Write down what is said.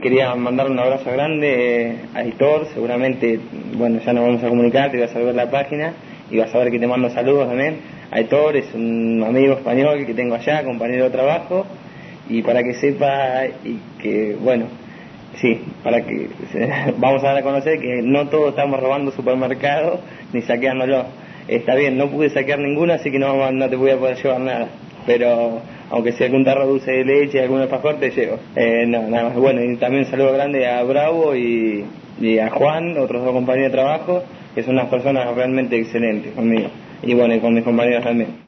Quería mandar un abrazo grande a Aitor, seguramente, bueno, ya nos vamos a comunicar, te vas a ver la página y vas a ver que te mando saludos también. Aitor es un amigo español que tengo allá, compañero de trabajo, y para que sepa y que, bueno, sí, para que vamos a dar a conocer que no todos estamos robando supermercados ni saqueándolo. Está bien, no pude saquear ninguno, así que no te voy a poder llevar nada, pero aunque sea algún tarro dulce de leche y algún alfajor te llevo. No, nada más. Bueno, y también un saludo grande a Bravo y a Juan, otros dos compañeros de trabajo, que son unas personas realmente excelentes conmigo, y bueno, y con mis compañeros también.